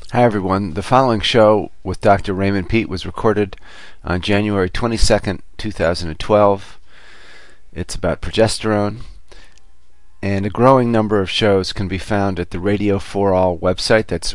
Hi, everyone. The following show with Dr. Raymond Peat was recorded on January 22nd, 2012. It's about progesterone, and a growing number of shows can be found at the Radio 4 All website. That's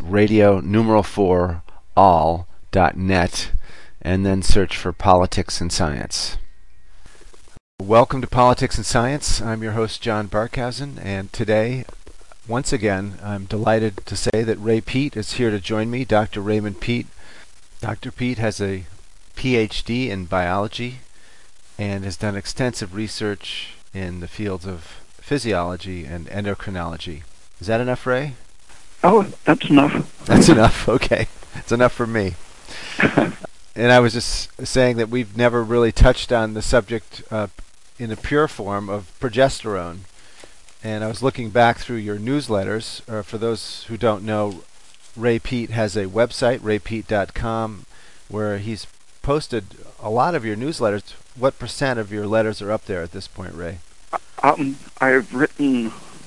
radio4all.net, and then search for Politics and Science. Welcome to Politics and Science. I'm your host, John Barkhausen, and today, once again, I'm delighted to say that Ray Peat is here to join me, Dr. Raymond Peat. Dr. Peat has a PhD in biology and has done extensive research in the fields of physiology and endocrinology. Is that enough, Ray? Oh, that's enough. That's enough. Okay. It's enough for me. And I was just saying that we've never really touched on the subject in a pure form of progesterone. And I was looking back through your newsletters. For those who don't know, Ray Peat has a website, raypeat.com, where he's posted a lot of your newsletters. What percent of your letters are up there at this point, Ray? I've written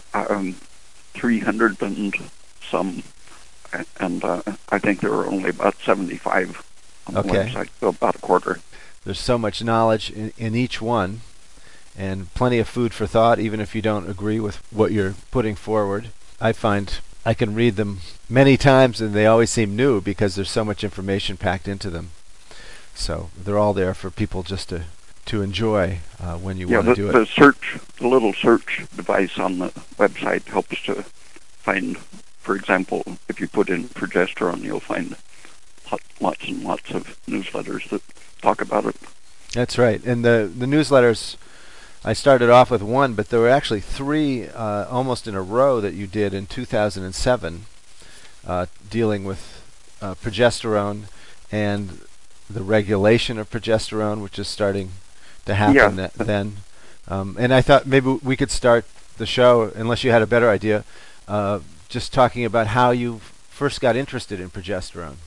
300 and some, and I think there were only about 75 on the website, so about a quarter. There's so much knowledge in each one, and plenty of food for thought, even if you don't agree with what you're putting forward. I find I can read them many times, and they always seem new because there's so much information packed into them. So they're all there for people just to enjoy when you want to do it. The little search device on the website helps to find, for example, if you put in progesterone, you'll find lots and lots of newsletters that talk about it. That's right. And the newsletters, I started off with one, but there were actually three almost in a row that you did in 2007 dealing with progesterone and the regulation of progesterone, which is starting to happen then. And I thought maybe we could start the show, unless you had a better idea, just talking about how you first got interested in progesterone.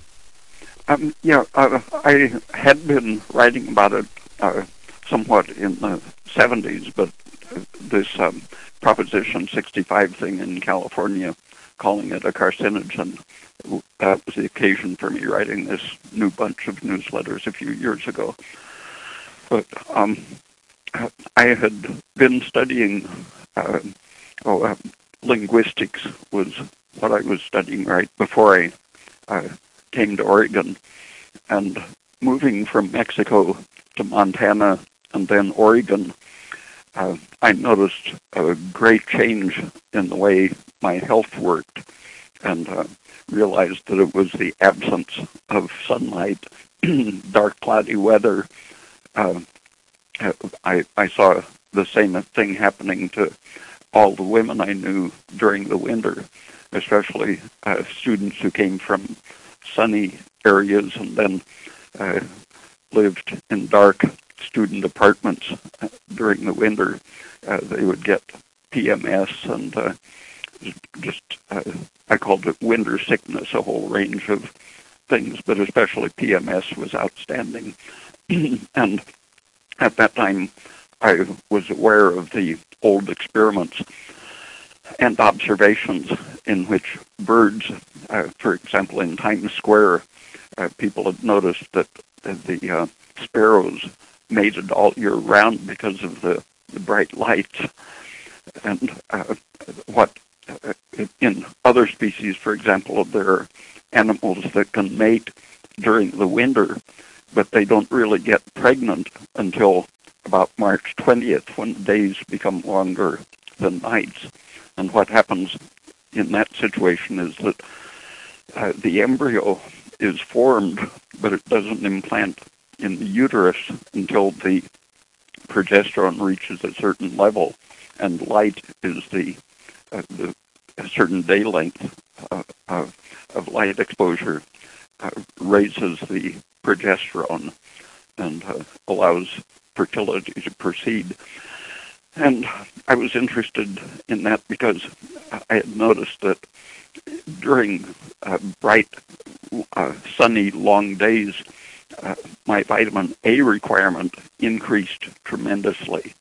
I had been writing about it somewhat in the 70s, but this Proposition 65 thing in California, calling it a carcinogen, that was the occasion for me writing this new bunch of newsletters a few years ago. But I had been studying, linguistics was what I was studying right before I came to Oregon, and moving from Mexico to Montana and then Oregon, I noticed a great change in the way my health worked, and realized that it was the absence of sunlight, dark, cloudy weather. I saw the same thing happening to all the women I knew during the winter, especially students who came from sunny areas and then lived in dark student apartments during the winter. They would get PMS and I called it winter sickness, a whole range of things, but especially PMS was outstanding. And at that time, I was aware of the old experiments and observations in which birds, for example, in Times Square, people had noticed that the sparrows mated all year round because of the bright lights. And what in other species, for example, there are animals that can mate during the winter, but they don't really get pregnant until about March 20th, when the days become longer than nights. And what happens in that situation is that the embryo is formed, but it doesn't implant in the uterus until the progesterone reaches a certain level, and light is the a certain day length of light exposure raises the progesterone and allows fertility to proceed. And I was interested in that because I had noticed that during bright, sunny, long days, my vitamin A requirement increased tremendously.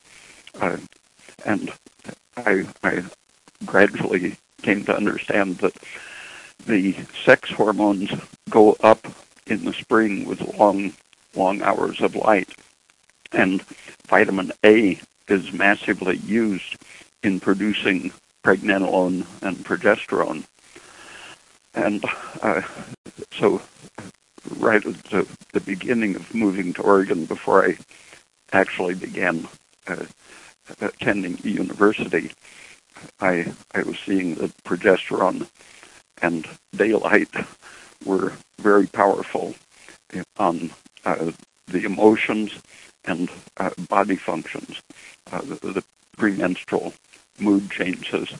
And I gradually came to understand that the sex hormones go up in the spring with long hours of light, and vitamin A is massively used in producing pregnenolone and progesterone. And so right at the beginning of moving to Oregon, before I actually began attending the university, I was seeing that progesterone and daylight were very powerful on the emotions and body functions. The premenstrual mood changes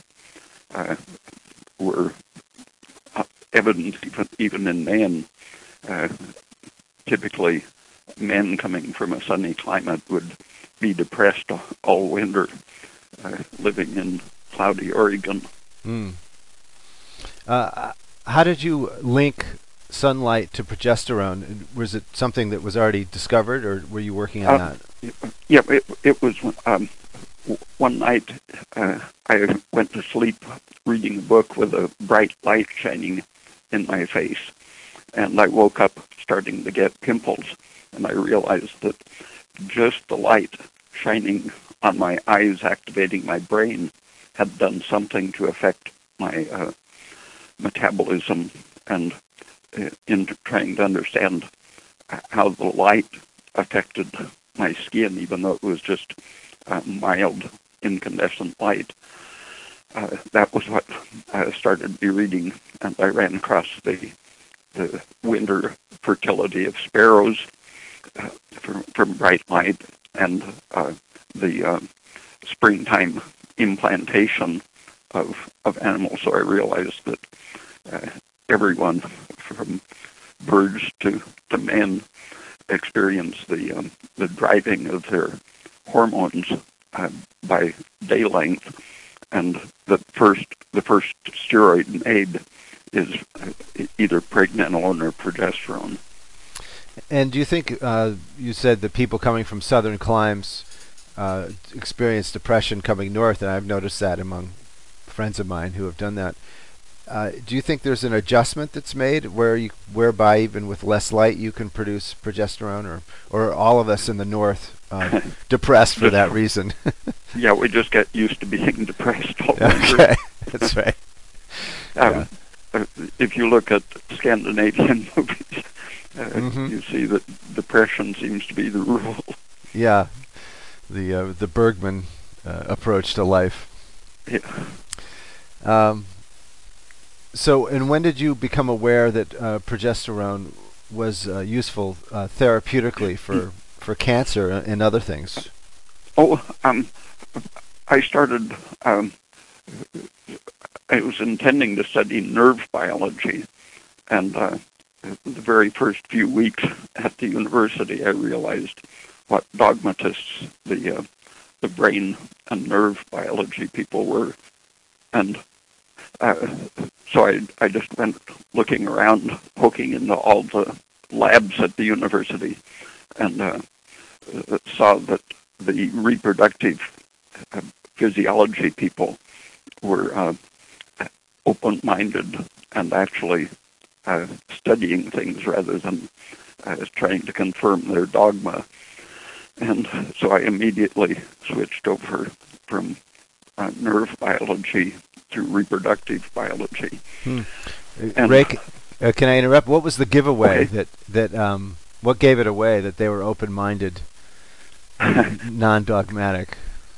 were evident even in men. Typically, men coming from a sunny climate would be depressed all winter, living in cloudy Oregon. Mm. How did you link sunlight to progesterone? Was it something that was already discovered, or were you working on that? Yeah, it was one night I went to sleep reading a book with a bright light shining in my face, and I woke up starting to get pimples, and I realized that just the light shining on my eyes, activating my brain, had done something to affect my metabolism, and in trying to understand how the light affected my skin, even though it was just mild incandescent light. That was what I started be reading, and I ran across the winter fertility of sparrows from bright light, and the springtime implantation of animals. So I realized that everyone, from birds to men, experience the driving of their hormones by day length, and the first steroid made is either pregnenolone or progesterone. And do you think, you said that people coming from southern climes experience depression coming north, and I've noticed that among friends of mine who have done that. Do you think there's an adjustment that's made whereby even with less light you can produce progesterone, or all of us in the north depressed for that reason? Yeah, we just get used to being depressed all winter. Okay, that's right. If you look at Scandinavian movies, you see that depression seems to be the rule. Yeah, the Bergman approach to life. Yeah. So, and when did you become aware that progesterone was useful therapeutically for cancer and other things? Oh, I started. I was intending to study nerve biology, and the very first few weeks at the university, I realized what dogmatists the brain and nerve biology people were, and so I just went looking around, poking into all the labs at the university, and saw that the reproductive physiology people were open-minded and actually studying things rather than trying to confirm their dogma. And so I immediately switched over from nerve biology to reproductive biology. Ray, can I interrupt? What was the giveaway Okay. What gave it away that they were open-minded, non-dogmatic?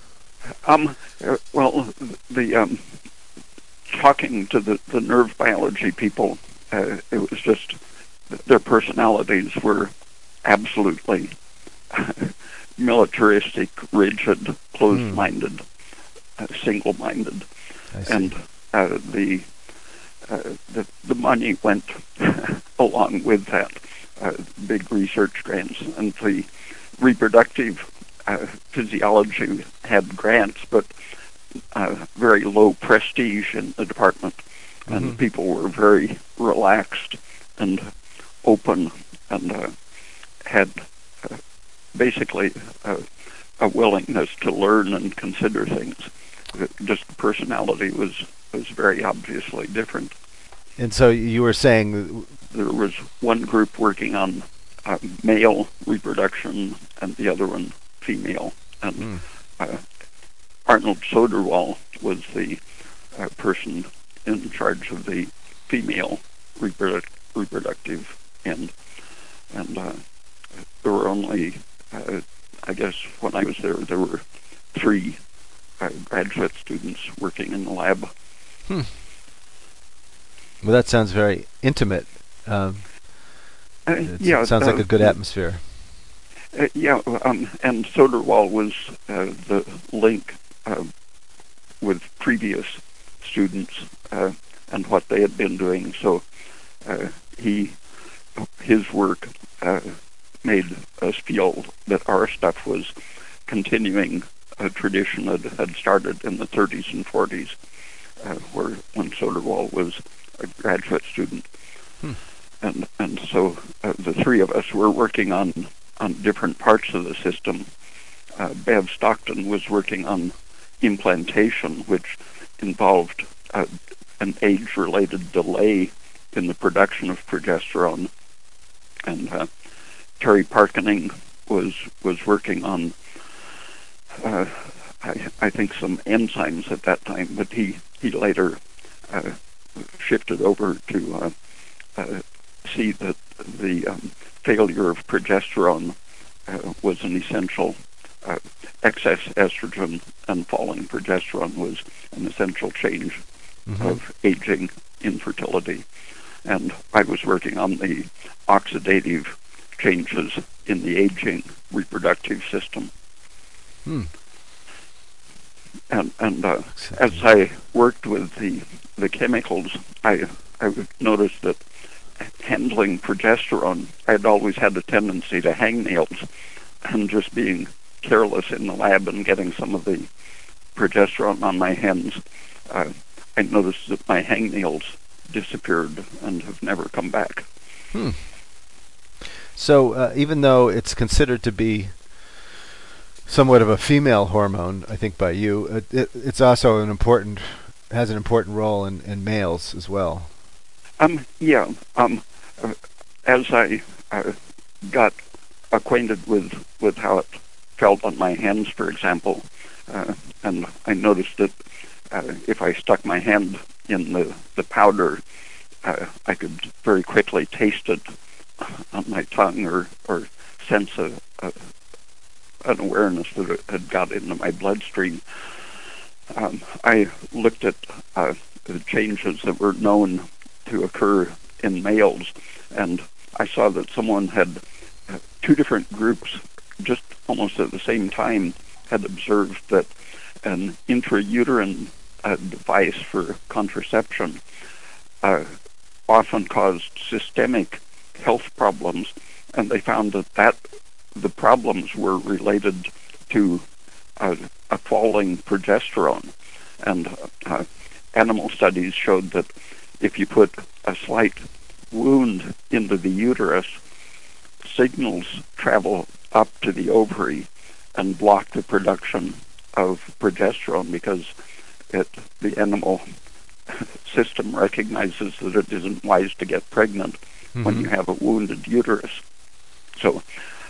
Well, the talking to the nerve biology people, it was just their personalities were absolutely militaristic, rigid, closed-minded, single-minded, and the money went along with that. Big research grants, and the reproductive physiology had grants, but very low prestige in the department, and people were very relaxed and open, and had basically a willingness to learn and consider things. Just the personality was very obviously different. And so you were saying there was one group working on male reproduction and the other one female. And Arnold Soderwall was the person in charge of the female reproductive end. And there were only, I guess when I was there were 3 graduate students working in the lab. Well, that sounds very intimate. Yeah, it sounds like a good atmosphere. And Soderwall was the link with previous students and what they had been doing. So his work made us feel that our stuff was continuing a tradition that had started in the 30s and 40s, when Soderwall was a graduate student. And so the 3 of us were working on different parts of the system. Bev Stockton was working on implantation, which involved an age-related delay in the production of progesterone. And Terry Parkening was working on, I think, some enzymes at that time, but he later shifted over to see that the failure of progesterone was an essential, excess estrogen and falling progesterone was an essential change of aging infertility. And I was working on the oxidative changes in the aging reproductive system. And as I worked with the chemicals, I noticed that handling progesterone, I had always had a tendency to hang nails, and just being careless in the lab and getting some of the progesterone on my hands, I noticed that my hangnails disappeared and have never come back. So even though it's considered to be somewhat of a female hormone, I think by you, it's also has an important role in males as well. As I got acquainted with how it felt on my hands, for example, and I noticed that if I stuck my hand in the powder, I could very quickly taste it on my tongue or sense an awareness that it had got into my bloodstream. I looked at the changes that were known to occur in males, and I saw that someone had 2 different groups just almost at the same time had observed that an intrauterine device for contraception often caused systemic health problems, and they found that the problems were related to a falling progesterone. And animal studies showed that if you put a slight wound into the uterus, signals travel up to the ovary and block the production of progesterone because the animal system recognizes that it isn't wise to get pregnant when you have a wounded uterus. So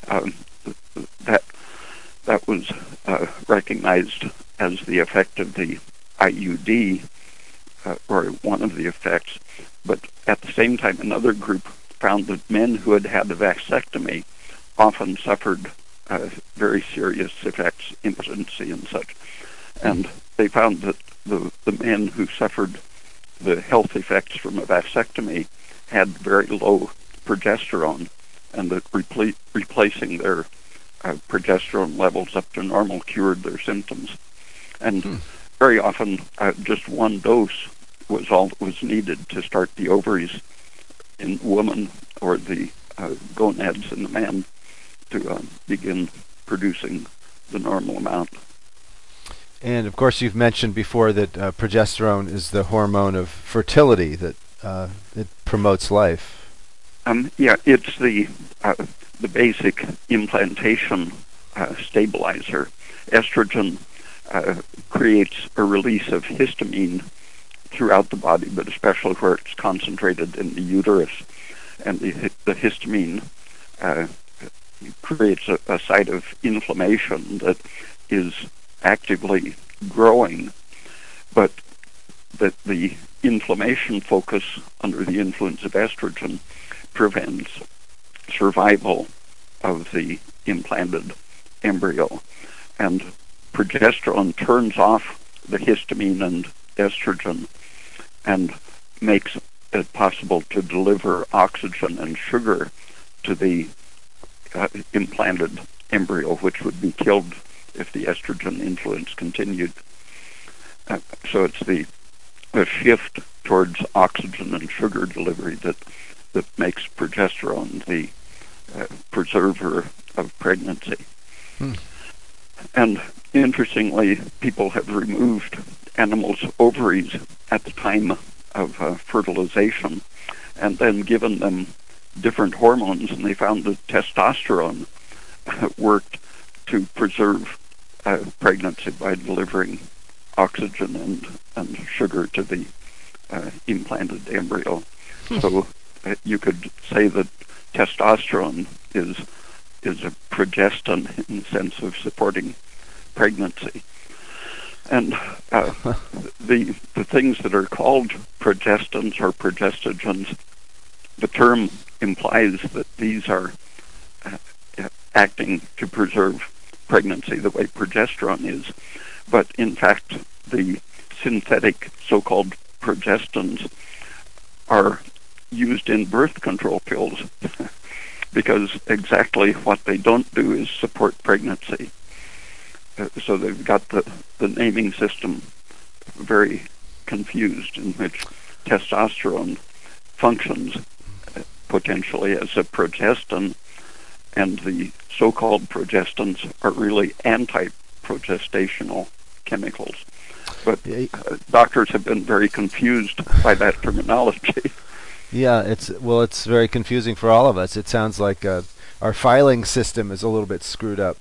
that was recognized as the effect of the IUD, or one of the effects. But at the same time, another group found that men who had had a vasectomy often suffered very serious effects, impotency and such. And they found that the men who suffered the health effects from a vasectomy had very low progesterone, and that replacing their progesterone levels up to normal cured their symptoms. And very often, just one dose was all that was needed to start the ovaries in the woman or the gonads in the man to begin producing the normal amount. And of course, you've mentioned before that progesterone is the hormone of fertility, that it promotes life. It's the basic implantation stabilizer. Estrogen creates a release of histamine throughout the body, but especially where it's concentrated in the uterus. And the histamine creates a site of inflammation that is actively growing, but that the inflammation focus under the influence of estrogen prevents survival of the implanted embryo. And progesterone turns off the histamine and estrogen and makes it possible to deliver oxygen and sugar to the implanted embryo, which would be killed if the estrogen influence continued. So it's the shift towards oxygen and sugar delivery that makes progesterone the preserver of pregnancy. And interestingly, people have removed animals' ovaries at the time of fertilization and then given them different hormones, and they found that testosterone worked to preserve pregnancy by delivering oxygen and sugar to the implanted embryo. So you could say that testosterone is a progestin in the sense of supporting pregnancy. And the things that are called progestins or progestogens, the term implies that these are acting to preserve pregnancy the way progesterone is. But in fact, the synthetic so-called progestins are used in birth control pills because exactly what they don't do is support pregnancy. So they've got the naming system very confused, in which testosterone functions potentially as a progestin, and the so-called progestins are really anti-progestational chemicals. But doctors have been very confused by that terminology. Yeah, it's very confusing for all of us. It sounds like our filing system is a little bit screwed up.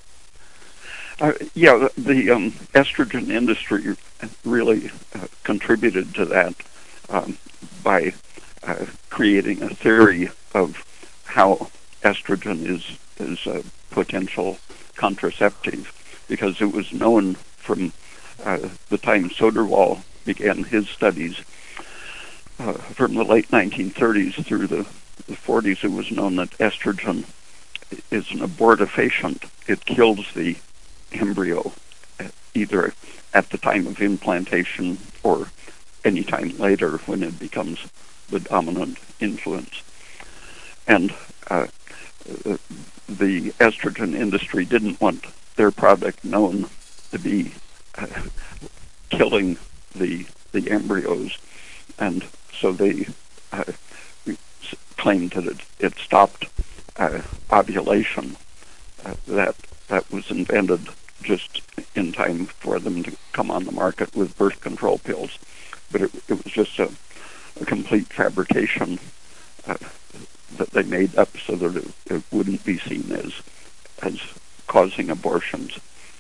The estrogen industry really contributed to that by creating a theory of how estrogen is a potential contraceptive, because it was known from the time Soderwall began his studies from the late 1930s through the 40s. It was known that estrogen is an abortifacient. It kills the embryo either at the time of implantation or any time later when it becomes the dominant influence. And the estrogen industry didn't want their product known to be killing the embryos, and so they claimed that it stopped ovulation. That was invented just in time for them to come on the market with birth control pills, but it was just a complete fabrication that they made up so that it wouldn't be seen as causing abortions.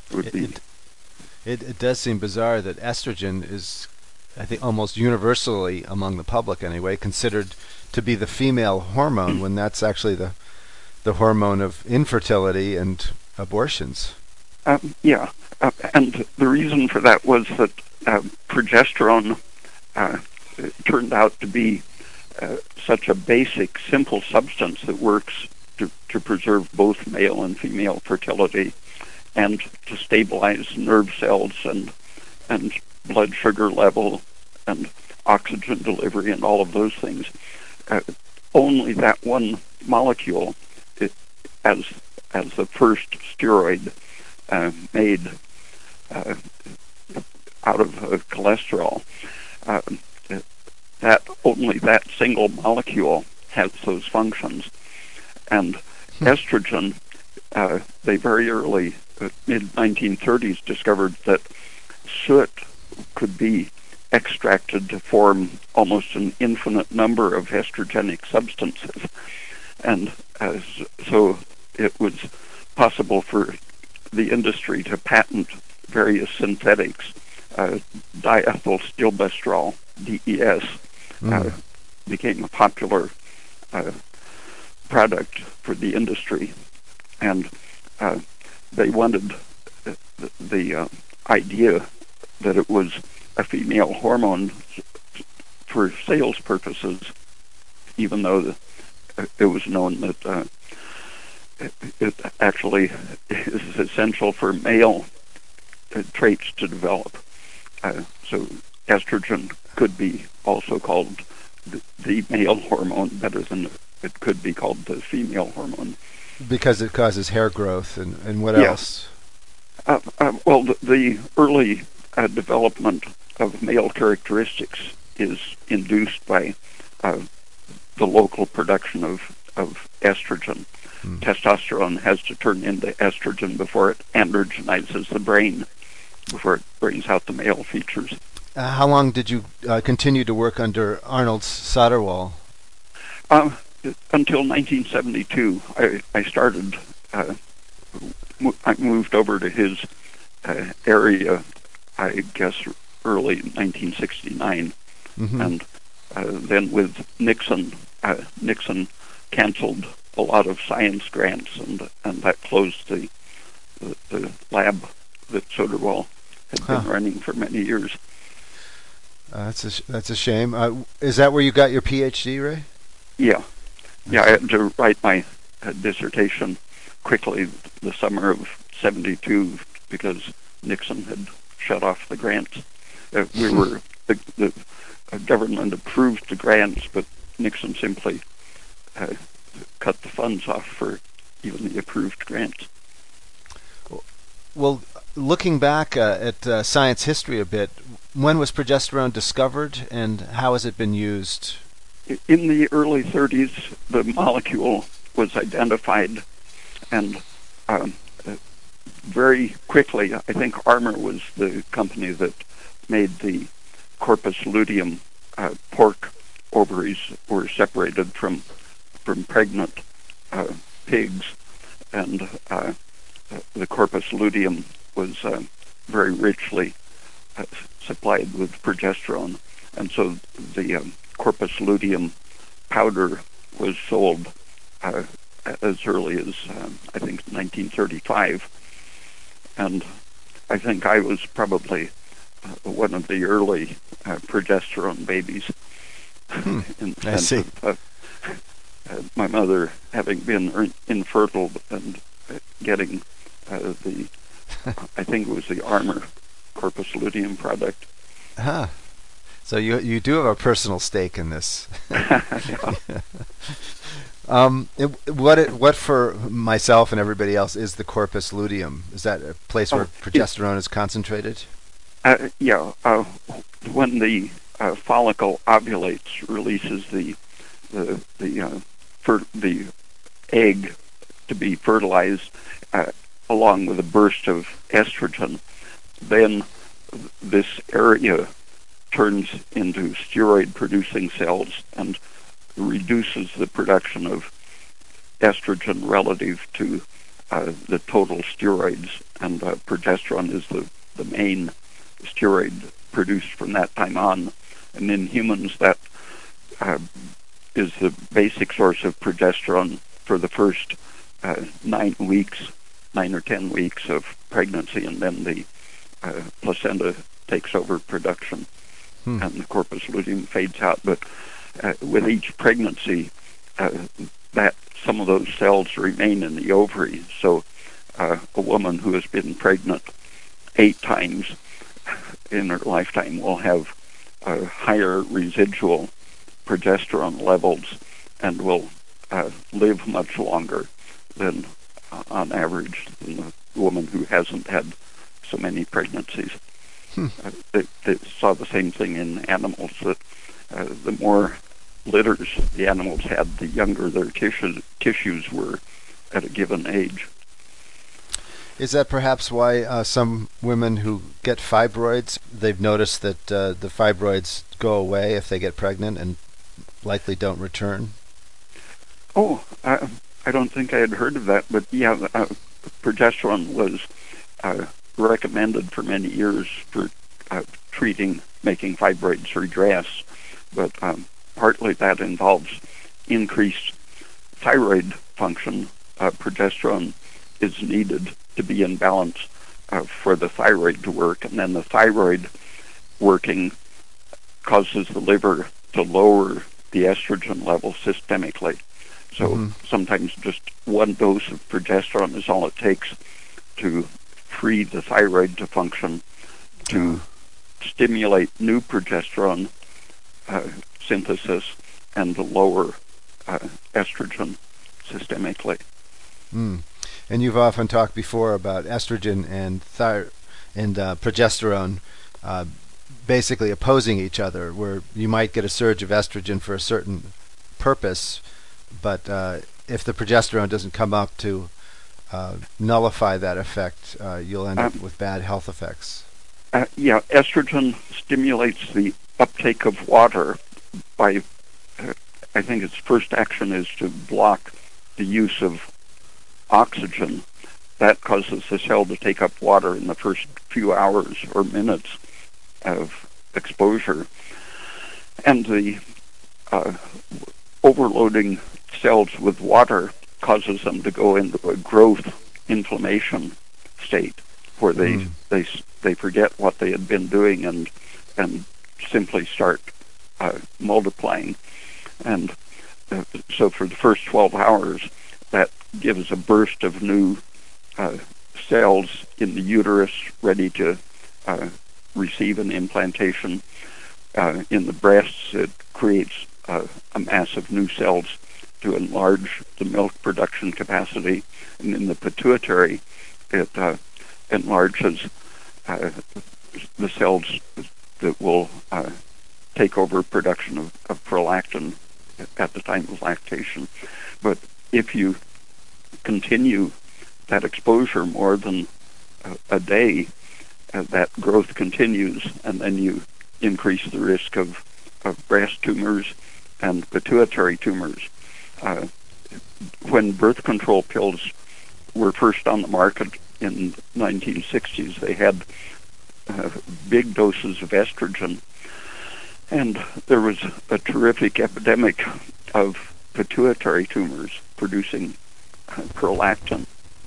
It does seem bizarre that estrogen is, I think, almost universally among the public anyway, considered to be the female hormone when that's actually the hormone of infertility and abortions. And the reason for that was that progesterone turned out to be such a basic, simple substance that works to preserve both male and female fertility and to stabilize nerve cells and blood sugar level and oxygen delivery and all of those things. Only that one molecule, as the first steroid made out of cholesterol, that single molecule has those functions. And estrogen, they very early, mid-1930s, discovered that soot could be extracted to form almost an infinite number of estrogenic substances. And so it was possible for the industry to patent various synthetics, diethylstilbestrol DES, became a popular product for the industry, and they wanted the idea that it was a female hormone for sales purposes, even though it was known that it actually is essential for male traits to develop. So estrogen could be also called the male hormone better than it could be called the female hormone. Because it causes hair growth, and what else? Well, the early development of male characteristics is induced by the local production of estrogen. Testosterone has to turn into estrogen before it androgenizes the brain, before it brings out the male features. How long did you continue to work under Arnold Soderwall? Until 1972. I started, I moved over to his area, I guess, early 1969. And then with Nixon, Nixon canceled a lot of science grants, and that closed the lab that Soderwall had been running for many years. That's a shame. Is that where you got your PhD, Ray? Yeah. Yeah, I had to write my dissertation quickly the summer of '72 because Nixon had shut off the grants. We were the government approved the grants, but Nixon simply cut the funds off for even the approved grants. Well, looking back at science history a bit, when was progesterone discovered, and how has it been used? In the early 30s, the molecule was identified, and very quickly, I think Armour was the company that made the corpus luteum. Pork ovaries were separated from pregnant pigs, and the corpus luteum was very richly supplied with progesterone, and so the corpus luteum powder was sold as early as I think 1935, and I think I was probably one of the early progesterone babies. I see. My mother having been infertile and getting the, I think it was the Armour corpus luteum product. So you do have a personal stake in this. What for myself and everybody else is the corpus luteum? Is that a place where progesterone is concentrated? When the follicle ovulates, releases the egg to be fertilized, along with a burst of estrogen, then this area turns into steroid-producing cells and reduces the production of estrogen relative to the total steroids, and progesterone is the main steroid produced from that time on. And in humans, that is the basic source of progesterone for the first 9 or 10 weeks of pregnancy, and then the placenta takes over production, and the corpus luteum fades out. But with each pregnancy, that some of those cells remain in the ovary. So a woman who has been pregnant 8 times in her lifetime will have higher residual progesterone levels and will live much longer than, on average, than the woman who hasn't had so many pregnancies. They saw the same thing in animals, that the more litters the animals had, the younger their tissues were at a given age. Is that perhaps why some women who get fibroids, they've noticed that the fibroids go away if they get pregnant and likely don't return? Oh, I don't think I had heard of that, but yeah, progesterone was recommended for many years for treating making fibroids regress, but partly that involves increased thyroid function. Progesterone is needed to be in balance for the thyroid to work, and then the thyroid working causes the liver to lower the estrogen level systemically. So sometimes just one dose of progesterone is all it takes to free the thyroid to function, to stimulate new progesterone synthesis, and to lower estrogen systemically. And you've often talked before about estrogen and progesterone basically opposing each other, where you might get a surge of estrogen for a certain purpose, but if the progesterone doesn't come up to nullify that effect, you'll end up with bad health effects. Estrogen stimulates the uptake of water by, I think its first action is to block the use of oxygen. That causes the cell to take up water in the first few hours or minutes of exposure. And the overloading cells with water causes them to go into a growth inflammation state where they forget what they had been doing and simply start multiplying. And so for the first 12 hours, that gives a burst of new cells in the uterus ready to receive an implantation. In the breasts, it creates a mass of new cells to enlarge the milk production capacity. And in the pituitary, it enlarges the cells that will take over production of prolactin at the time of lactation. But if you continue that exposure more than a day, that growth continues, and then you increase the risk of breast tumors and pituitary tumors. When birth control pills were first on the market in the 1960s, they had big doses of estrogen, and there was a terrific epidemic of pituitary tumors producing prolactin.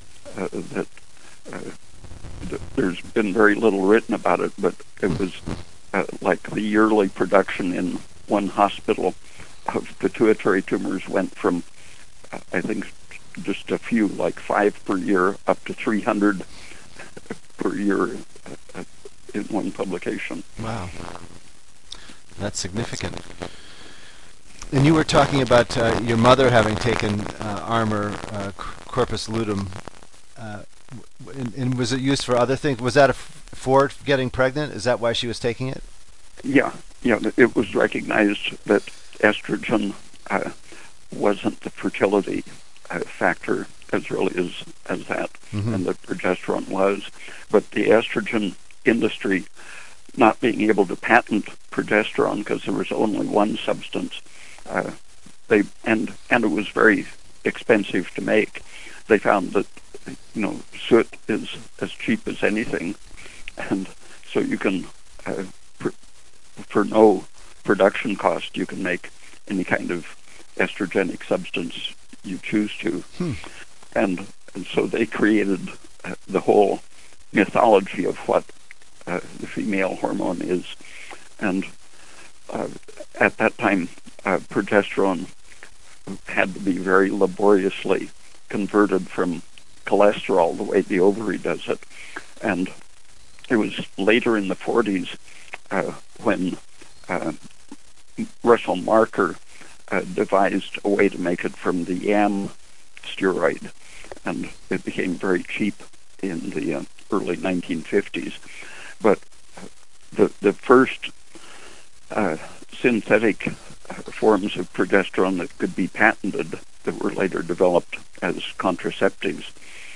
There's been very little written about it, but it was like the yearly production in one hospital of pituitary tumors went from, I think, just a few, like 5 per year, up to 300 per year in one publication. Wow. That's significant. And you were talking about your mother having taken Armour corpus luteum, and was it used for other things? Was that for getting pregnant? Is that why she was taking it? Yeah. It was recognized that estrogen wasn't the fertility factor as really as that, and that progesterone was. But the estrogen industry, not being able to patent progesterone because there was only one substance, and it was very expensive to make. They found that soot is as cheap as anything, and so you can for no production cost you can make any kind of estrogenic substance you choose to. And so they created the whole mythology of what the female hormone is. And at that time, progesterone had to be very laboriously converted from cholesterol the way the ovary does it. And it was later in the 40s when Russell Marker devised a way to make it from the yam steroid, and it became very cheap in the early 1950s. But the first synthetic forms of progesterone that could be patented, that were later developed as contraceptives,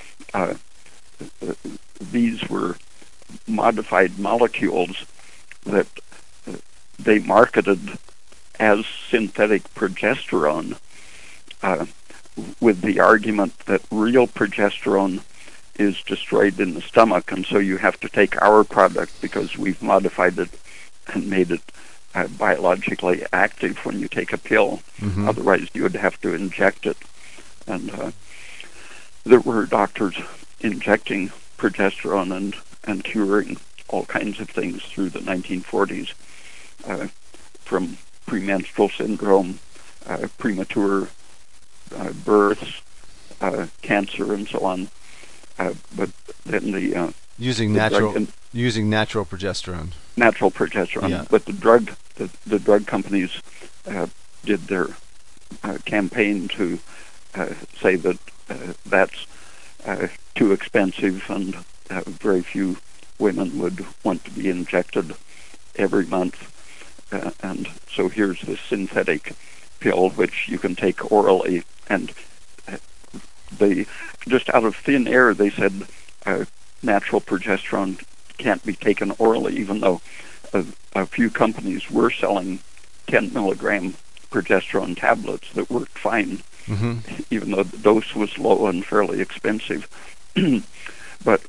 these were modified molecules that they marketed as synthetic progesterone, with the argument that real progesterone is destroyed in the stomach, and so you have to take our product because we've modified it and made it biologically active when you take a pill. Mm-hmm. Otherwise, you would have to inject it. And there were doctors injecting progesterone and curing all kinds of things through the 1940s, from premenstrual syndrome, premature births, cancer, and so on. But then the using natural progesterone. Natural progesterone. Yeah. But the drug companies did their campaign to say that that's too expensive, and very few women would want to be injected every month. And so here's this synthetic pill which you can take orally, and they just out of thin air they said natural progesterone can't be taken orally, even though a few companies were selling 10 milligram progesterone tablets that worked fine, Mm-hmm. even though the dose was low and fairly expensive. But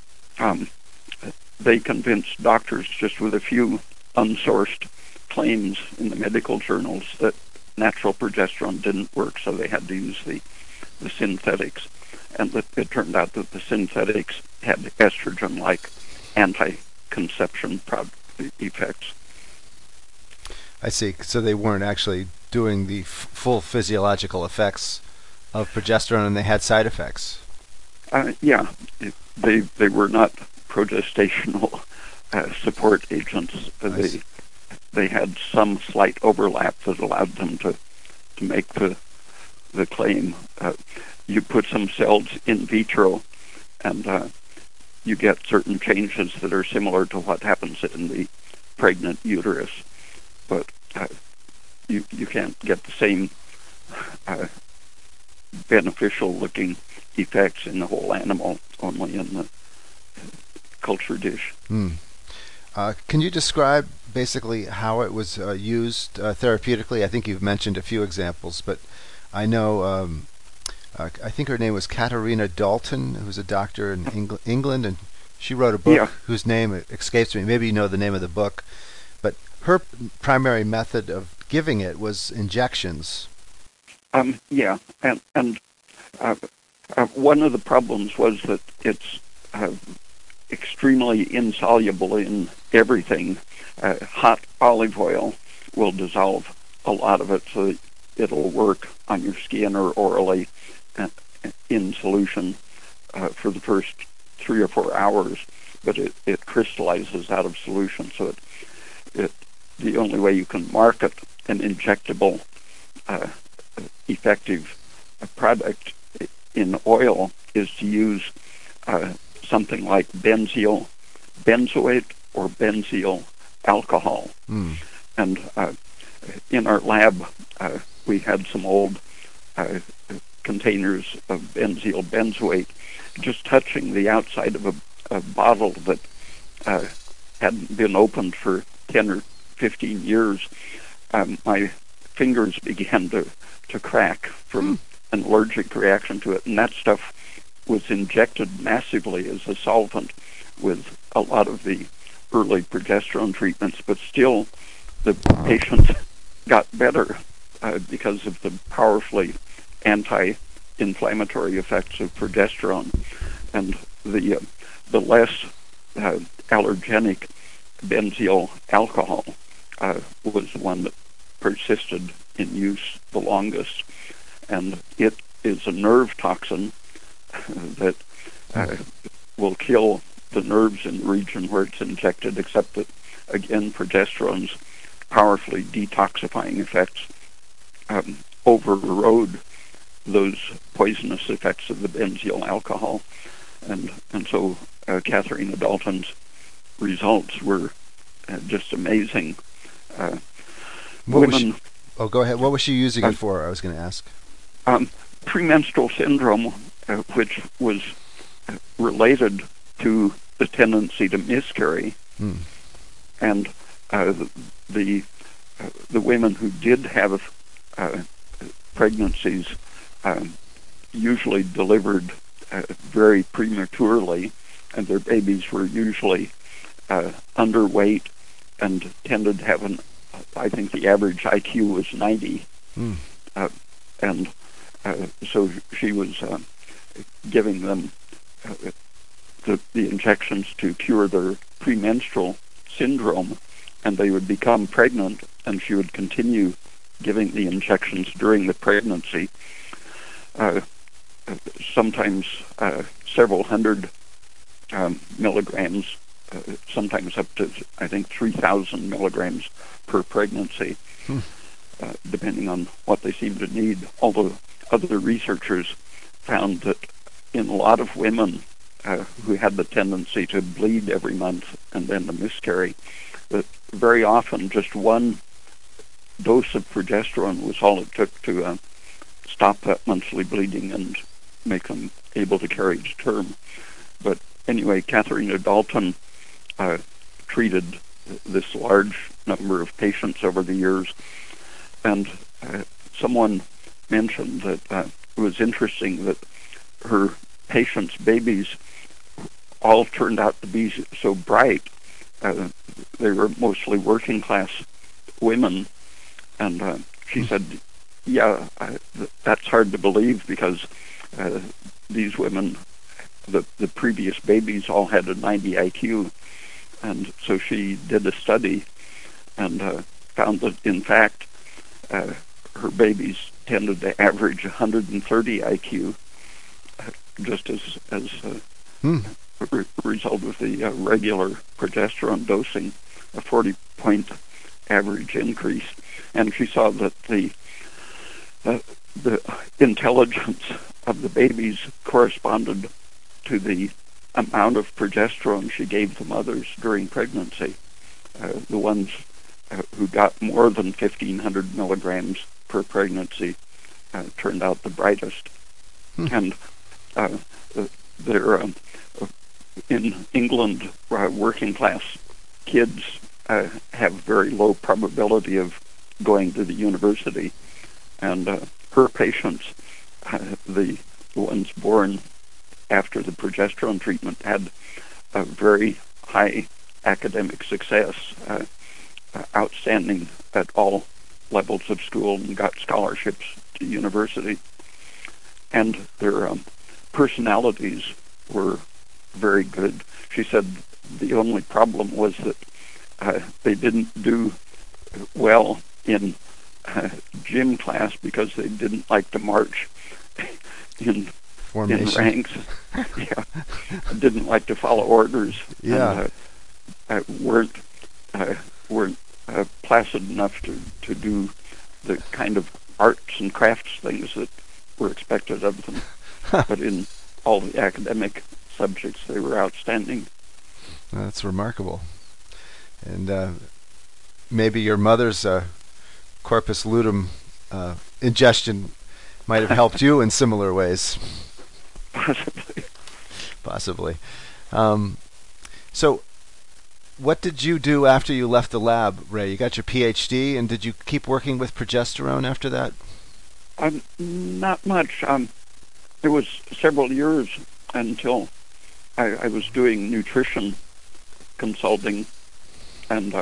they convinced doctors just with a few unsourced claims in the medical journals that natural progesterone didn't work, so they had to use the synthetics. And it turned out that the synthetics had estrogen-like anti-conception effects. I see. So they weren't actually doing the full physiological effects of progesterone, and they had side effects. Yeah, they were not progestational support agents. They had some slight overlap that allowed them to make the claim. You put some cells in vitro, and you get certain changes that are similar to what happens in the pregnant uterus, but you can't get the same beneficial-looking effects in the whole animal, only in the culture dish. Can you describe basically how it was used therapeutically? I think you've mentioned a few examples, but I know, I think her name was Katarina Dalton, who was a doctor in England, and she wrote a book whose name escapes me. Maybe you know the name of the book, but her primary method of giving it was injections. Yeah, and one of the problems was that it's extremely insoluble in everything. Hot olive oil will dissolve a lot of it, so that it'll work on your skin or orally in solution for the first 3 or 4 hours, but it crystallizes out of solution. So the only way you can market an injectable effective product in oil is to use something like benzoate or benzyl alcohol. And in our lab, we had some old containers of benzyl benzoate. Just touching the outside of a bottle that hadn't been opened for 10 or 15 years, my fingers began to crack from an allergic reaction to it. And that stuff was injected massively as a solvent with a lot of the early progesterone treatments, but still the patients got better because of the powerfully anti-inflammatory effects of progesterone. And the less allergenic benzyl alcohol was the one that persisted in use the longest. And it is a nerve toxin that will kill the nerves in the region where it's injected, except that, again, progesterone's powerfully detoxifying effects overrode those poisonous effects of the benzyl alcohol. And so Katharina Dalton's results were just amazing. Go ahead. What was she using it for? I was going to ask. Premenstrual syndrome, which was related to the tendency to miscarry, and the women who did have pregnancies usually delivered very prematurely, and their babies were usually underweight and tended to have I think the average IQ was 90. Mm. And so she was giving them the injections to cure their premenstrual syndrome, and they would become pregnant, and she would continue giving the injections during the pregnancy, sometimes several hundred milligrams, sometimes up to, I think, 3,000 milligrams per pregnancy, depending on what they seemed to need. Although other researchers found that in a lot of women who had the tendency to bleed every month and then to miscarry, that very often just one dose of progesterone was all it took to stop that monthly bleeding and make them able to carry to term. But anyway, Katharina Dalton treated this large number of patients over the years, and someone mentioned that it was interesting that her patients' babies all turned out to be so bright. They were mostly working class women, and she said, yeah, that's hard to believe because these women, the previous babies all had a 90 IQ, and so she did a study and found that in fact her babies tended to average 130 IQ, just as a result of the regular progesterone dosing, a 40-point average increase. And she saw that the intelligence of the babies corresponded to the amount of progesterone she gave the mothers during pregnancy. The ones who got more than 1,500 milligrams per pregnancy turned out the brightest. And they're in England, working class kids have very low probability of going to the university, and her patients, the ones born after the progesterone treatment, had a very high academic success, outstanding at all levels of school, and got scholarships to university. And their personalities were very good. She said the only problem was that they didn't do well in gym class because they didn't like to march in ranks. Yeah, didn't like to follow orders. Yeah, and, weren't placid enough to do the kind of arts and crafts things that were expected of them. But in all the academic subjects, they were outstanding. That's remarkable. And maybe your mother's corpus luteum ingestion might have helped you in similar ways. Possibly. So what did you do after you left the lab, Ray? You got your PhD, and did you keep working with progesterone after that? Not much. It was several years until I was doing nutrition consulting, and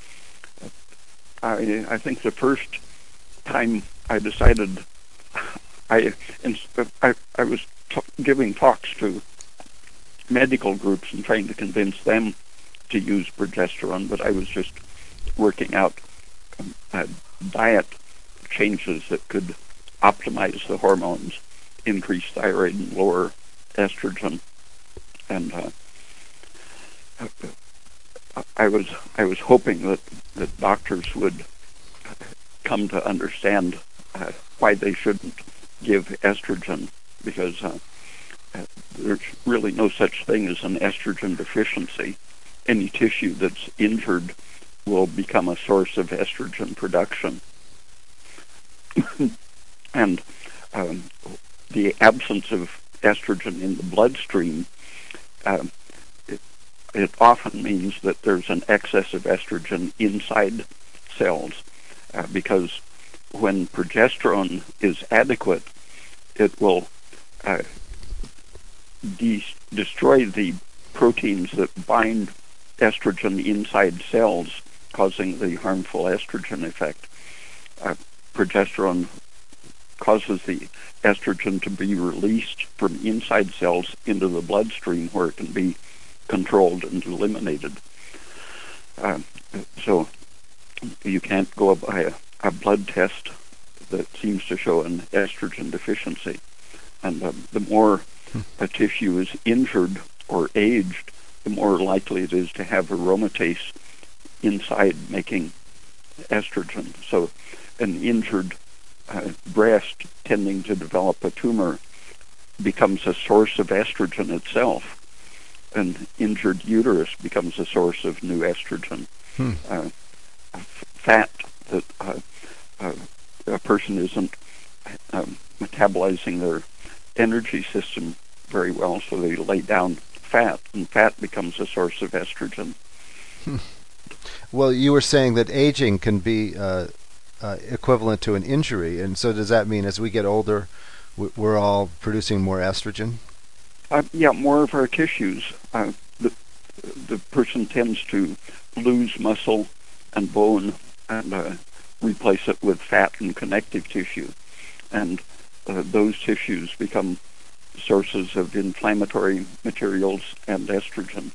I think the first time I decided I was giving talks to medical groups and trying to convince them to use progesterone, but I was just working out diet changes that could optimize the hormones, increase thyroid and lower estrogen. And I was hoping that doctors would come to understand why they shouldn't give estrogen, because there's really no such thing as an estrogen deficiency. Any tissue that's injured will become a source of estrogen production. And the absence of estrogen in the bloodstream, it often means that there's an excess of estrogen inside cells, because when progesterone is adequate, it will destroy the proteins that bind estrogen inside cells causing the harmful estrogen effect. Progesterone causes the estrogen to be released from inside cells into the bloodstream where it can be controlled and eliminated. So you can't go by a blood test that seems to show an estrogen deficiency. And the more a tissue is injured or aged, the more likely it is to have aromatase inside making estrogen. So an injured breast tending to develop a tumor becomes a source of estrogen itself. An injured uterus becomes a source of new estrogen. Fat that a person isn't metabolizing their energy system very well, so they lay down fat, and fat becomes a source of estrogen. Well, you were saying that aging can be equivalent to an injury, and so does that mean as we get older, we're all producing more estrogen? Yeah, more of our tissues. The person tends to lose muscle and bone and replace it with fat and connective tissue. And those tissues become sources of inflammatory materials and estrogen.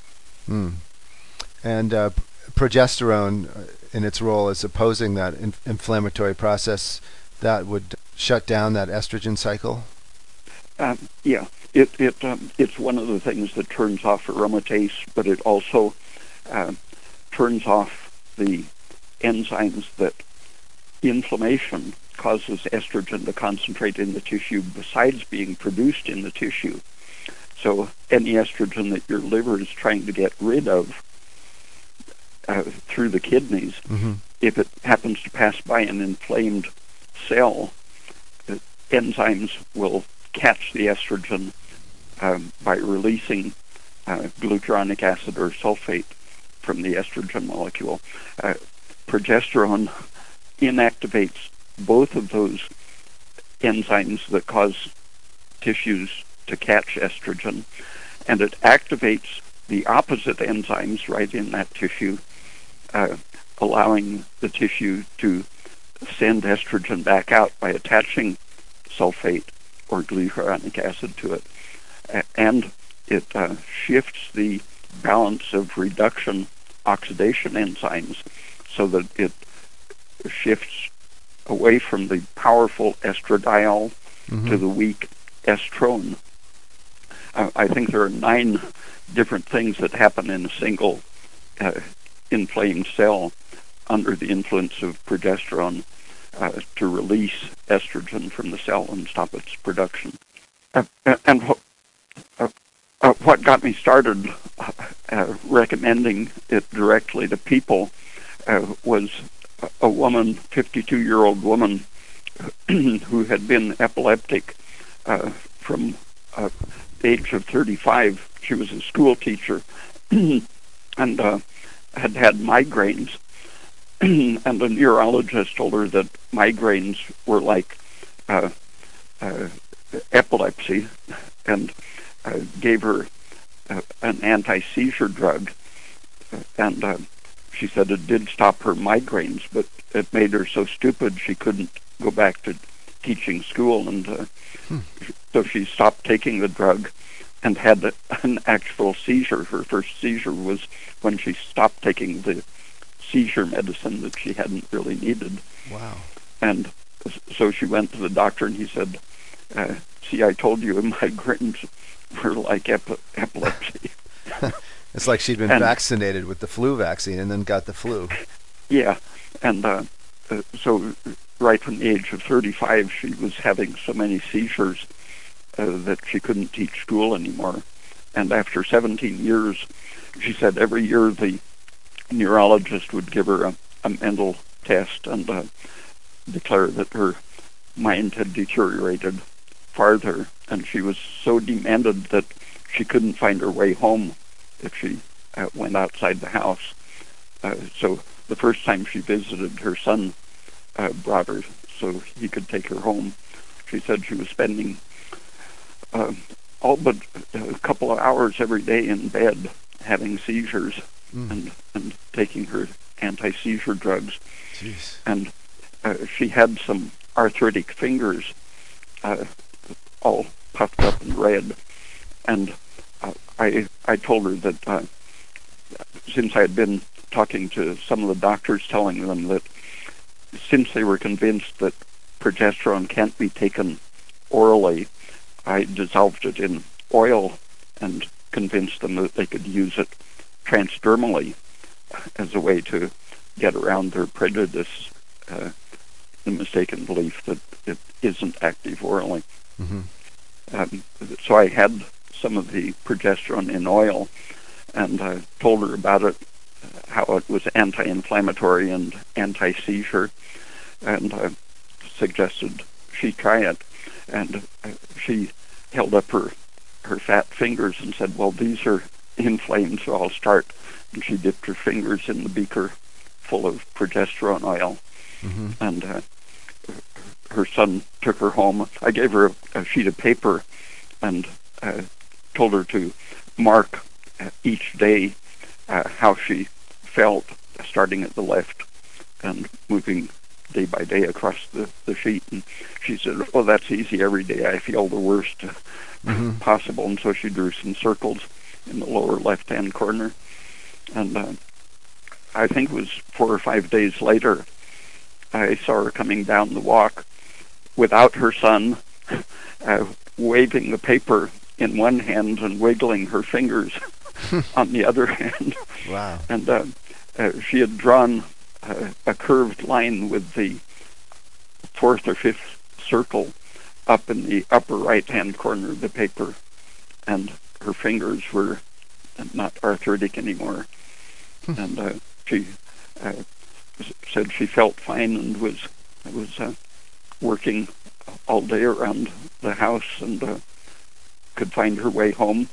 And progesterone, in its role as opposing that inflammatory process, that would shut down that estrogen cycle? Yeah. It's one of the things that turns off aromatase, but it also turns off the enzymes that inflammation causes estrogen to concentrate in the tissue besides being produced in the tissue. So any estrogen that your liver is trying to get rid of through the kidneys, if it happens to pass by an inflamed cell, enzymes will catch the estrogen by releasing glucuronic acid or sulfate from the estrogen molecule. Progesterone inactivates both of those enzymes that cause tissues to catch estrogen, and it activates the opposite enzymes right in that tissue, allowing the tissue to send estrogen back out by attaching sulfate or glucuronic acid to it. And it shifts the balance of reduction oxidation enzymes so that it shifts away from the powerful estradiol to the weak estrone. I think there are 9 different things that happen in a single inflamed cell under the influence of progesterone to release estrogen from the cell and stop its production. And what got me started recommending it directly to people was a woman, 52-year-old woman, who had been epileptic from the age of 35. She was a school teacher and had had migraines. And a neurologist told her that migraines were like epilepsy, and gave her an anti-seizure drug. And she said it did stop her migraines, but it made her so stupid she couldn't go back to teaching school. And so she stopped taking the drug and had an actual seizure. Her first seizure was when she stopped taking the seizure medicine that she hadn't really needed. Wow. And so she went to the doctor, and he said, see, I told you migraines were like epilepsy. It's like she'd been vaccinated with the flu vaccine and then got the flu. Yeah. And so right from the age of 35, she was having so many seizures that she couldn't teach school anymore. And after 17 years, she said every year the neurologist would give her a mental test and declare that her mind had deteriorated farther, and she was so demented that she couldn't find her way home if she went outside the house. So the first time she visited, her son brought her so he could take her home. She said she was spending all but a couple of hours every day in bed having seizures and taking her anti-seizure drugs. Jeez. And she had some arthritic fingers, all puffed up and red. And I told her that since I had been talking to some of the doctors, telling them that since they were convinced that progesterone can't be taken orally, I dissolved it in oil and convinced them that they could use it transdermally as a way to get around their prejudice, the mistaken belief that it isn't active orally. Mm-hmm. So I had some of the progesterone in oil, and I told her about it, how it was anti-inflammatory and anti-seizure, and suggested she try it. And she held up her fat fingers and said, well, these are inflamed, so I'll start. And she dipped her fingers in the beaker full of progesterone oil. Mm-hmm. And her son took her home. I gave her a sheet of paper and told her to mark each day how she felt, starting at the left and moving day by day across the sheet. And she said, oh, that's easy. Every day I feel the worst possible. And so she drew some circles in the lower left-hand corner. And I think it was 4 or 5 days later, I saw her coming down the walk without her son, waving the paper in one hand and wiggling her fingers on the other hand. Wow. And she had drawn a curved line with the 4th or 5th circle up in the upper right-hand corner of the paper, and her fingers were not arthritic anymore. And she said she felt fine and was working all day around the house and could find her way home.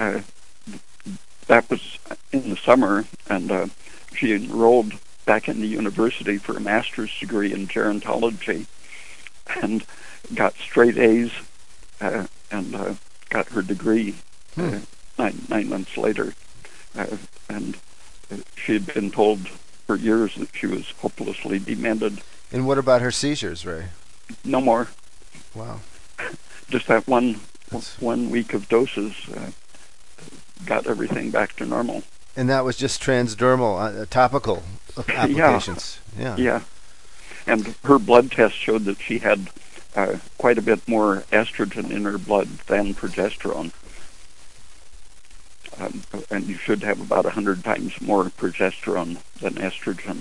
That was in the summer, and she enrolled back in the university for a master's degree in gerontology and got straight A's and got her degree 9 months later. And she had been told for years that she was hopelessly demented. And what about her seizures, Ray? No more. Wow. Just that one week of doses got everything back to normal. And that was just transdermal, topical applications. Yeah. And her blood test showed that she had quite a bit more estrogen in her blood than progesterone. And you should have about 100 times more progesterone than estrogen.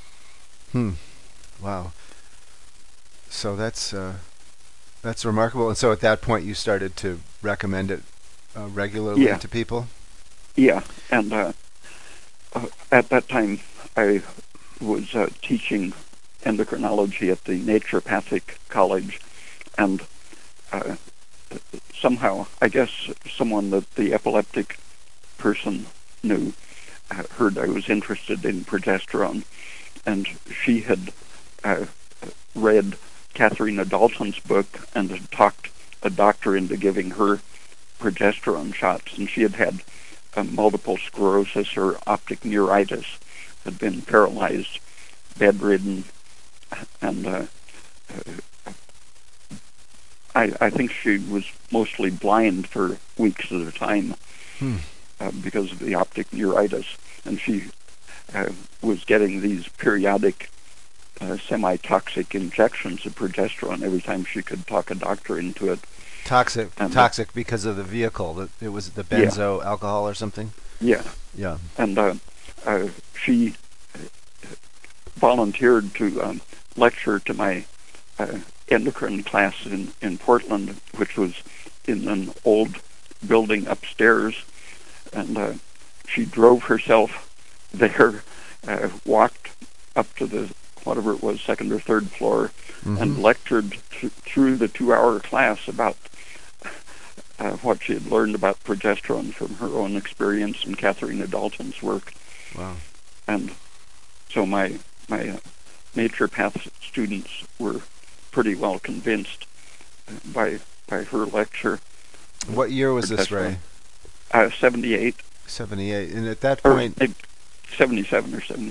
Wow. So that's remarkable. And so at that point, you started to recommend it regularly to people? Yeah. And at that time, I was teaching endocrinology at the Naturopathic College, and somehow, I guess someone that the epileptic person knew heard I was interested in progesterone, and she had read Katharina Dalton's book and had talked a doctor into giving her progesterone shots, and she had had multiple sclerosis or optic neuritis, had been paralyzed, bedridden, and I think she was mostly blind for weeks at a time because of the optic neuritis, and she was getting these periodic semi-toxic injections of progesterone every time she could talk a doctor into it. Toxic because of the vehicle. That it was the benzo alcohol or something. Yeah. And she volunteered to lecture to my endocrine class in Portland, which was in an old building upstairs, and she drove herself there, walked up to the whatever it was, 2nd or 3rd floor, and lectured through the 2-hour class about what she had learned about progesterone from her own experience and Katharina Dalton's work. Wow. And so my naturopath students were pretty well convinced by her lecture. What year was this, Ray? 78. 78. And at that point... 77 or 78.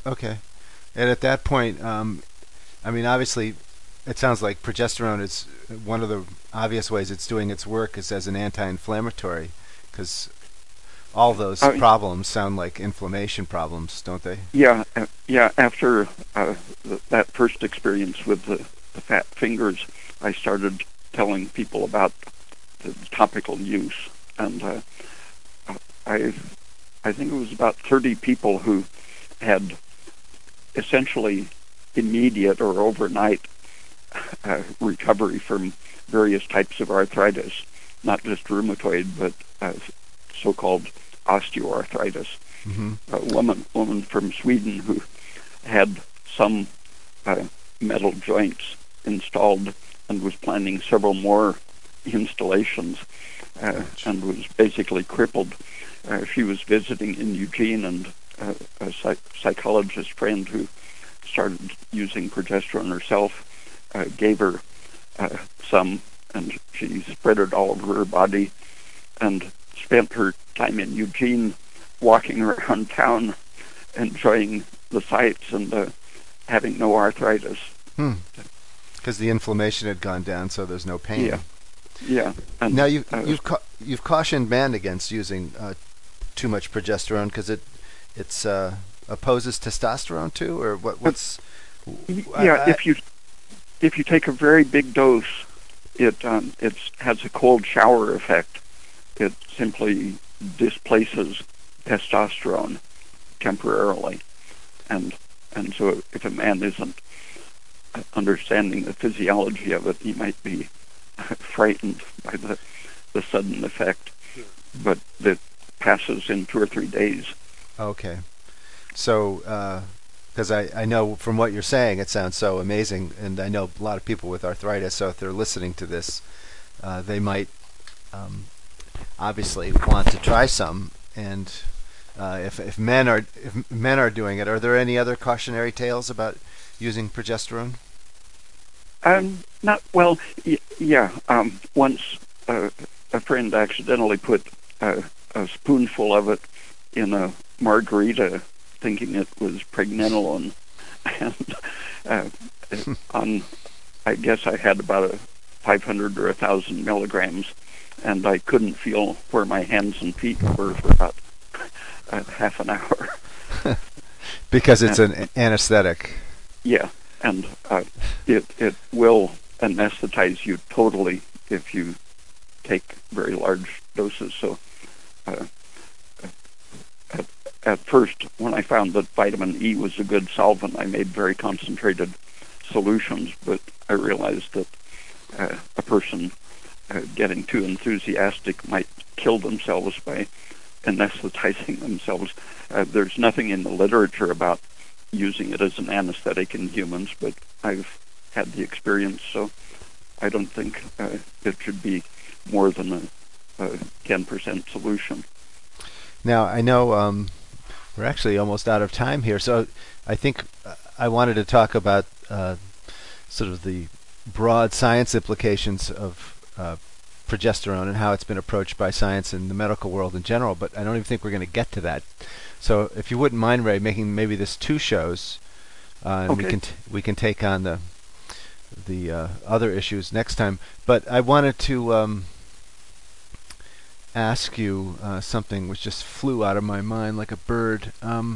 Okay. And at that point, I mean, obviously, it sounds like progesterone is one of the obvious ways it's doing its work is as an anti-inflammatory, because all those Uh, problems sound like inflammation problems, don't they? yeah. After that first experience with the fat fingers, I started telling people about the topical use, and I I think it was about 30 people who had essentially immediate or overnight recovery from various types of arthritis, not just rheumatoid, but so-called osteoarthritis. Mm-hmm. A woman from Sweden who had some uh, metal joints installed and was planning several more installations and was basically crippled. She was visiting in Eugene, and a psychologist friend who started using progesterone herself gave her some, and she spread it all over her body and spent her time in Eugene walking around town, enjoying the sights and having no arthritis. Because the inflammation had gone down, so there's no pain. Yeah. And now you've cautioned men against using too much progesterone because it's opposes testosterone too, or what's if you take a very big dose, it has a cold shower effect. It simply displaces testosterone temporarily, and so if a man isn't understanding the physiology of it, he might be frightened by the sudden effect, but that passes in 2 or 3 days. Okay. So, because I know from what you're saying, it sounds so amazing, and I know a lot of people with arthritis, so if they're listening to this, they might obviously want to try some. And if men are doing it, are there any other cautionary tales about using progesterone? Not well. Yeah. Once a friend accidentally put a spoonful of it in a margarita, thinking it was pregnenolone, and I guess I had about 500 or 1,000 milligrams, and I couldn't feel where my hands and feet were for about half an hour. Because it's an anesthetic. Yeah, and it will anesthetize you totally if you take very large doses. So at first, when I found that vitamin E was a good solvent, I made very concentrated solutions, but I realized that a person getting too enthusiastic might kill themselves by anesthetizing themselves. There's nothing in the literature about using it as an anesthetic in humans, but I've had the experience, so I don't think it should be more than a 10% solution. Now, I know we're actually almost out of time here, so I think I wanted to talk about sort of the broad science implications of progesterone and how it's been approached by science and the medical world in general, but I don't even think we're going to get to that. So if you wouldn't mind, Ray, making maybe this 2 shows, and Okay. we can take on the other issues next time. But I wanted to ask you something which just flew out of my mind like a bird.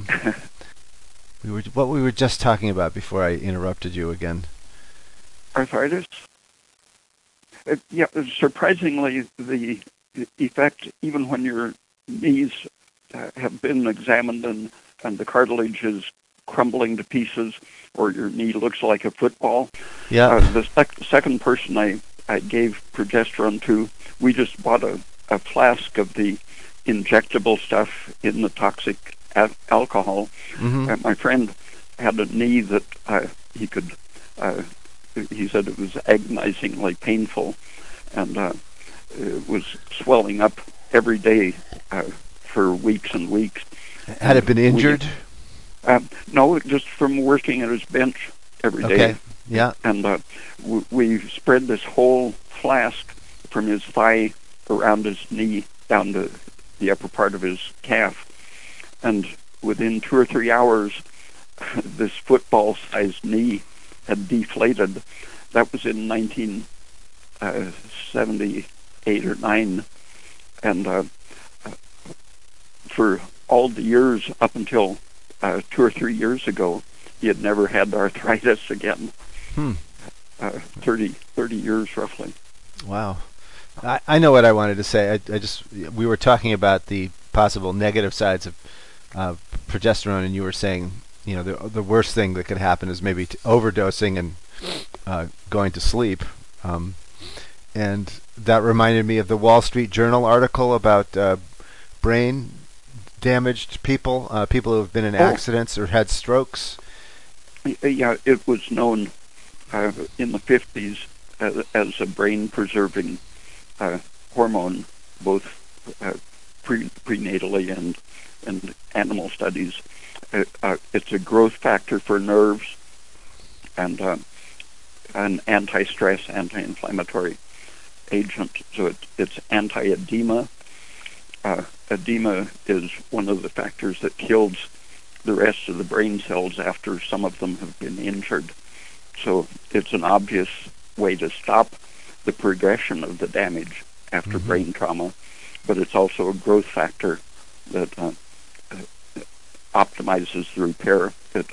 What we were just talking about before I interrupted you again. Arthritis? Yeah, surprisingly, the effect, even when your knees have been examined and the cartilage is crumbling to pieces, or your knee looks like a football. Yeah. The second person I gave progesterone to, we just bought a flask of the injectable stuff in the toxic alcohol. Mm-hmm. My friend had a knee that he said it was agonizingly painful, and it was swelling up every day for weeks and weeks. Had it been injured? No, just from working at his bench every day. Okay. Yeah. And we spread this whole flask from his thigh around his knee down to the upper part of his calf. And within 2 or 3 hours, this football-sized knee had deflated. That was in 1978 or 9, and for all the years up until 2 or 3 years ago, he had never had arthritis again. 30 years roughly. Wow. I know what I wanted to say. We were talking about the possible negative sides of progesterone, and you were saying, the worst thing that could happen is maybe overdosing and going to sleep. And that reminded me of the Wall Street Journal article about brain damaged people, people who have been in accidents or had strokes. Yeah, it was known in the 50s as a brain-preserving hormone, both prenatally and animal studies. It's a growth factor for nerves and an anti-stress, anti-inflammatory agent. So it's anti-edema. Edema is one of the factors that kills the rest of the brain cells after some of them have been injured. So it's an obvious way to stop the progression of the damage after brain trauma, but it's also a growth factor that optimizes the repair. It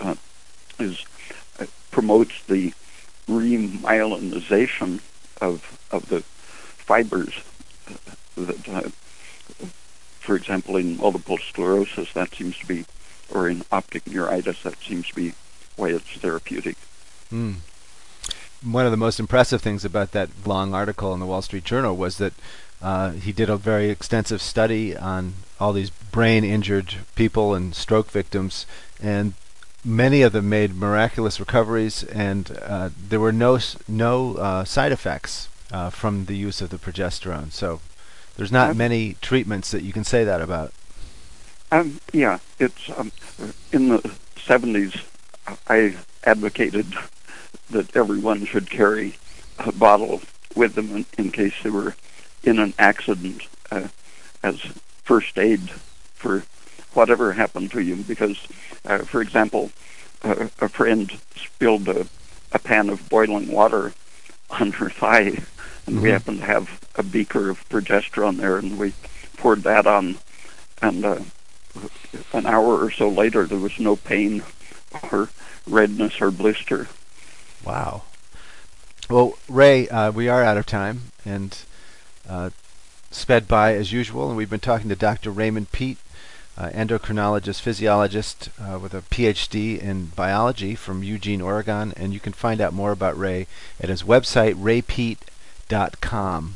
promotes the remyelinization of the fibers that, for example, in multiple sclerosis, that seems to be, or in optic neuritis, that seems to be why it's therapeutic. One of the most impressive things about that long article in the Wall Street Journal was that he did a very extensive study on all these brain-injured people and stroke victims, and many of them made miraculous recoveries, and there were no side effects from the use of the progesterone. So there's not many treatments that you can say that about. Yeah, it's in the 70s, I advocated that everyone should carry a bottle with them in case they were in an accident as first aid for whatever happened to you. Because, for example, a friend spilled a pan of boiling water on her thigh, and we happened to have a beaker of progesterone there, and we poured that on, and an hour or so later there was no pain or redness or blister. Wow. Well, Ray, we are out of time, and sped by as usual, and we've been talking to Dr. Raymond Peat, endocrinologist, physiologist with a PhD in biology from Eugene, Oregon, and you can find out more about Ray at his website, raypeat.com,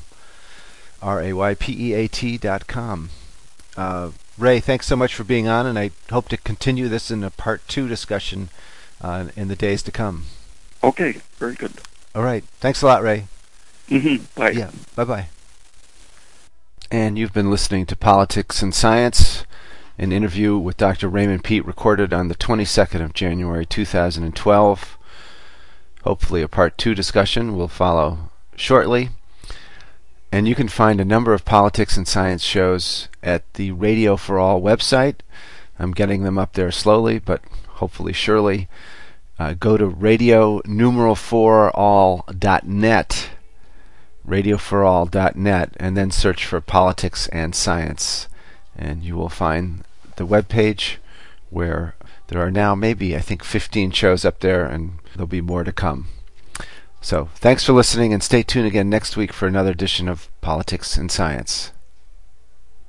RAYPEAT.com. Ray, thanks so much for being on, and I hope to continue this in a part 2 discussion in the days to come. Okay, very good. All right. Thanks a lot, Ray. Bye. Yeah, bye-bye. And you've been listening to Politics and Science, an interview with Dr. Raymond Peat recorded on the 22nd of January 2012. Hopefully a part 2 discussion will follow shortly. And you can find a number of Politics and Science shows at the Radio for All website. I'm getting them up there slowly, but hopefully surely. Go to radio4all.net, radio4all.net, and then search for Politics and Science. And you will find the webpage where there are now maybe, I think, 15 shows up there, and there'll be more to come. So thanks for listening, and stay tuned again next week for another edition of Politics and Science.